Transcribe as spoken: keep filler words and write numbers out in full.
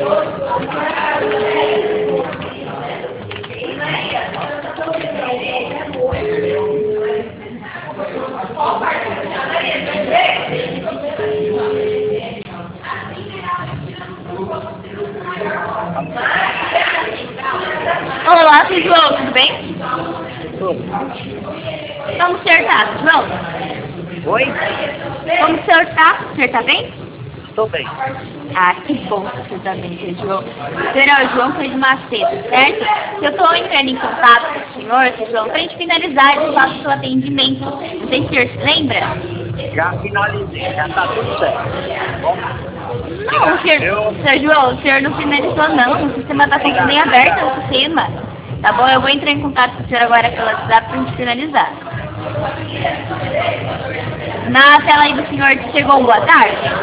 Olá, seu João, tudo bem? Tudo. Como o senhor tá, João? Oi? Como o senhor tá? O senhor tá bem? Tô bem. Ah, que bom que você tá bem, seu João. O senhor é o João foi de Macedo, certo? Eu tô entrando em contato com o senhor, seu João, pra gente finalizar de fato o seu atendimento. Não sei se o senhor se lembra? Já finalizei, já tá tudo certo. Bom? Não, o senhor, Eu- seu João, o senhor não finalizou não, o sistema tá ficando nem aberto o sistema. Tá bom? Eu vou entrar em contato com o senhor agora pelo WhatsApp pra gente finalizar. Na tela aí do senhor chegou um boa tarde?